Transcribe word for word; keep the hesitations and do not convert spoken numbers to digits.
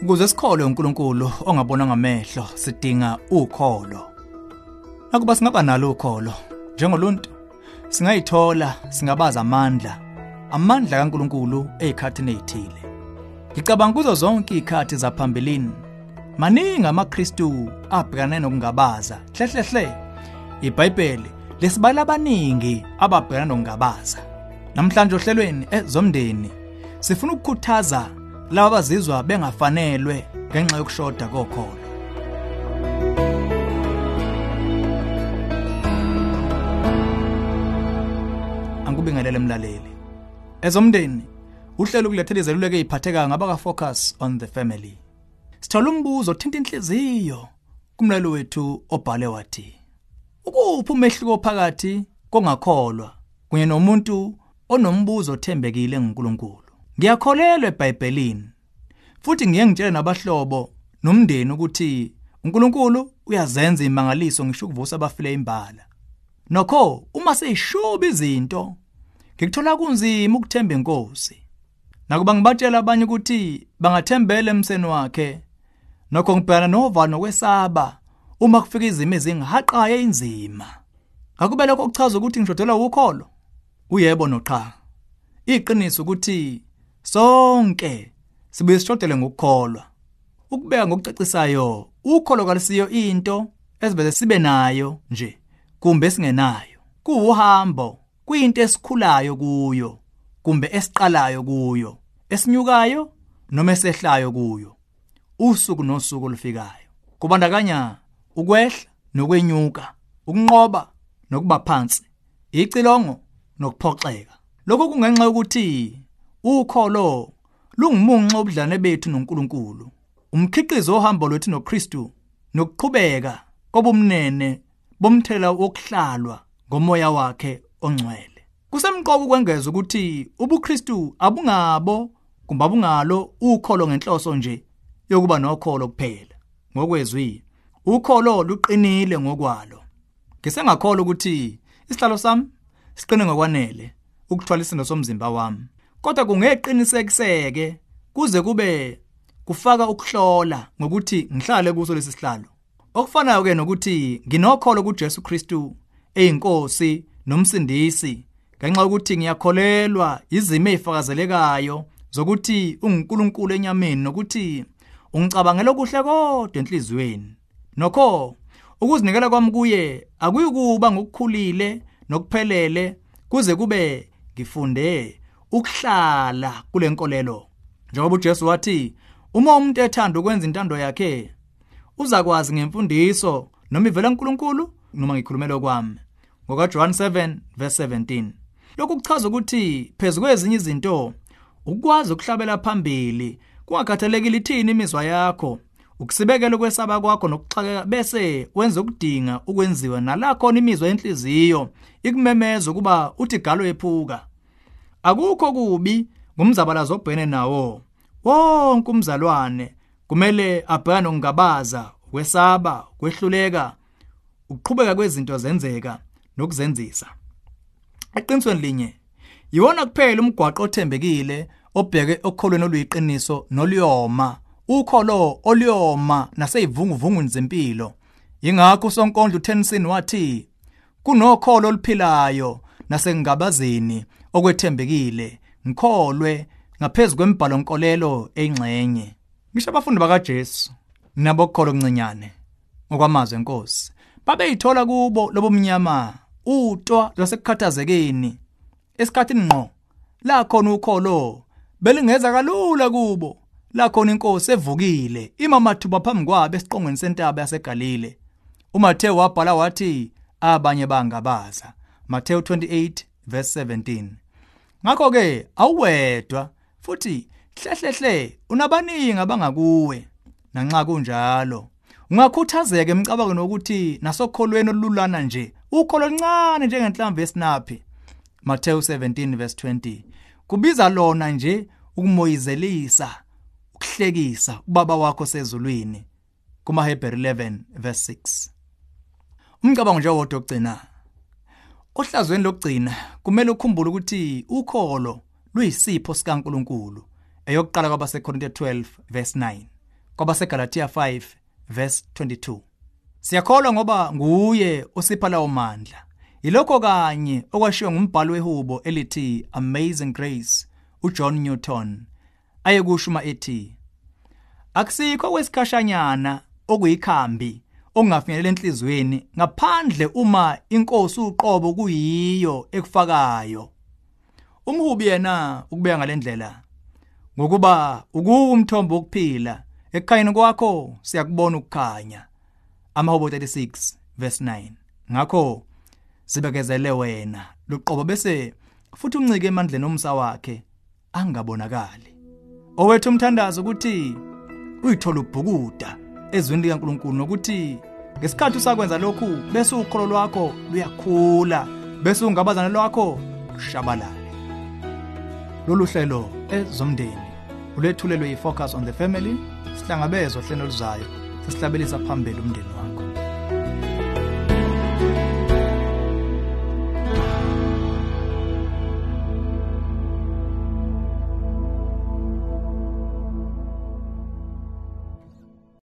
Ukuze sikholwe uNkulunkulu ongabona ngamehlo sidinga ukholo. Nakuba singaba nalo ukholo njengoluntu singayithola singabaza amandla amandla kaNkulunkulu ezikhathini ezithile. Ngicabanga kuzo zonke izikhathi zaphambilini maningi amaKristu abhekane nokungabaza hlehlehle iBhayibheli lesibala abaningi ababhekana nokungabaza. Namhlanje ohlelweni ezomndeni sifuna ukukhuthaza laba abazizwa bengafanelwe ngenxa yokushoda kokholo. Angikubingelele mlaleli. Ezomndeni uhlelo kulethela izeluleko eziphatheka ngabaka Focus on the Family. Sithola umbuzo othinta inhliziyo kumlalo wethu obhale wathi: ukuphi umehluko phakathi kongakholwa kunye nomuntu onombuzo othembekile ngoNkulunkulu? Ngiyakholelwa eBhayibhelini futhi ngiye ngitshele nabahlobo nomndeni ukuthi uNkulunkulu uyazenza imangaliso ngisho ukuvusa abafile imbala. Nokho uma seyishuba izinto ngikuthola kunzima ukuthemba iNkosi. Nakuba ngibatshela abanye ukuthi bangathembela emseni wakhe, nokho ngibhekana novalo kwesaba uma kufika izimo ezingahaqayo inzima. Akube lokho kuchaza ukuthi ngishodelwa ukholo? Uyebo nocha. Iqiniso ukuthi sonke sibuye sishodele ngokukholwa. Ukubeka ngokucacisayo, ukholo kalisiyo into esivele sibe nayo nje kumbe singenayo. Kuuhambo, kuyinto esikhulayo kuyo kumbe esiqalayo kuyo, esinyukayo noma esehlayo kuyo. Usuku nosuku olufikayo kubandakanya ukwehla nokwenyuka, ukunqoba nokuba phansi, icilongo nokuphoxeka. Lokho kungenxa ukuthi ukholo lungumunxa obudlane bethu noNkulunkulu, umkhiqizo ohambo lwethu noKristu nokuqhubeka kobumnene bomthela wokuhlalwa ngomoya wakhe ongcwele. Kusemqoka ukwengeza ukuthi ubuKristu abungabo kumbe abungalo ukholo ngenhloso nje yokuba nokholo kuphela. Ngokwezwi, ukholo luqinile ngokwalo. Ngisengakholwa ukuthi isihlalo sami siqine ngokwanele ukuthwala isimo somzimba wami, kodwa kungeqinisekiseke kuze kube kufaka ukuhlola ngokuthi ngihlale kuso lesi sihlalo. Okufanayo ke nokuthi nginokholo kuJesu Kristu eyinkosi nomsindisi, ngenxa yokuthi ngiyakholelwa izimo ezifakazelekayo zokuthi uNkulunkulu enyameni nokuthi ungicabangela okuhle kodwa enhlizweni. Nokho ukuzinikela kwami kuye akuyikuba ngokukhulile nokuphelele kuze kube ngifunde ukuhlala kule nkolelo. Njengoba uJesu wathi, uma umuntu ethanda ukwenza intando yakhe uzakwazi ngemfundiso noma ivela kuNkulunkulu noma ngikhulumela kwami. Ngoka John seven verse seventeen. Lokhu kuchaza ukuthi phezulu kwezinye izinto ukwazi ukuhlabela phambili kungakhathalekile ithini imizwa yakho, ukusibekela kwesaba kwakho nokuxhaka bese wenza ukudinga ukwenziwa nalakho imizwa enhliziyo ikumemeza ukuba uthi galo ephuka. Akukho kubi ngumzabalazo obhene nawo. Wonke umzalwane kumele abhekane ngokungabaza, kwesaba, kwehluleka, ukuqhubeka kwezinto zenzeka nokuzenzisa. Eqinisweni linye, yiwona kuphela umgwaqo othembekile obheke okholweni oluyiqiniso noliyoma, ukholo oliyoma naseyivunguvungweni zempilo. Yingakho uSonkondlo uTennyson wathi, kunokholo oluphilayo nasengabazeni okwethembekile, ngikholwe ngaphezulu kwemibhalo nkolelo eyingxenye. Ngisho abafundi bakaJesu nabo kukholo okuncinyane ngokwamazwi eNkosi babeyithola kubo lobo mnyama utwa lasekukhathazekeni. Esikhathini ngqo la khona ukholo belingeza kalula kubo, la khona iNkosi evukile imamathuba phambi kwabo esiqongweni sentaba yaseGalile. uMathewu wabhala wathi abanye bangabaza, Matthew twenty-eight verse seventeen. Ngakho ke awuwedwa futhi hlehlehle unabaningi abangakuwe. Nanxa kunjalo ungakhuthazeka emicabangweni ukuthi nasokholweni olulana nje ukholo oluncane njengenhlamvu yesinaphi. Matthew seventeen verse twenty. Kubiza lona nje ukumoyizelisa, ukuhlekisa ubaba wakho sezulwini. KumaHebheru eleven verse six. Umcabango nje wodwa ogcina. Ohlazweni lokugcina kumele ukhumbule ukuthi ukholo luyisipho sikaNkulunkulu. Eyokuqala kwabaseKorinte twelve verse nine. kwabaseGalatia five verse twenty-two. Siyakholwa ngoba nguye osipha lawo mandla. Ilokho kanye okwashiwo ngumbhalo wehubo elithi Amazing Grace uJohn Newton ayekushuma ethi akusikho kwesikhashanyana okuyikhambi ongafinyelela enhlizweni ngaphandle uma inkosi uqobo kuyiyo ekufakayo. Umhubi yena ukubeka ngalendlela ngokuba ukumthombo wokuphila ekhayeni kwakho siyakubona ukukhanya. Amahubo thirty-six verse nine. Ngakho sibekezele wena luqobo bese futhi uncike emandleni omsa wakhe angabonakali. Owethu umthandazo ukuthi uyithola ubhukuda ezweni likaNkulunkulu nokuthi ngesikhathi usakwenza lokhu bese ukholo lwakho luyakhula bese ungabazana lwakho lushabalale. Lolu hlelo ezomndeni ulethulelwe yiFocus on the Family. Sihlangabezwe hlelo luzayo sesihlabelisa phambili umndeni wakho.